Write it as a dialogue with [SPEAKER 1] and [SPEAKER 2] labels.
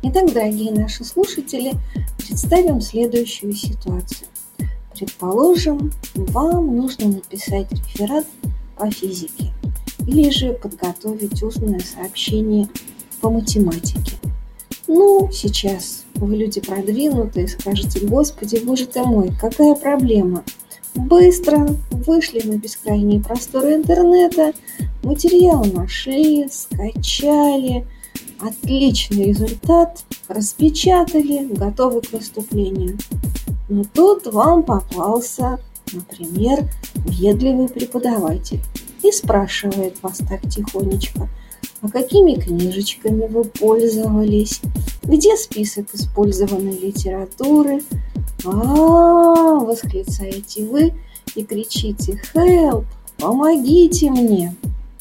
[SPEAKER 1] Итак, дорогие наши слушатели, представим следующую ситуацию. Предположим, вам нужно написать реферат по физике или же подготовить устное сообщение по математике. Сейчас вы люди продвинутые, скажете: «Господи, боже ты мой, какая проблема?» Быстро вышли на бескрайние просторы интернета, материал нашли, скачали, отличный результат, распечатали, готовы к выступлению. Но тут вам попался, например, въедливый преподаватель и спрашивает вас так тихонечко: а какими книжечками вы пользовались? Где список использованной литературы? Восклицаете вы и кричите: «Help! Помогите мне!»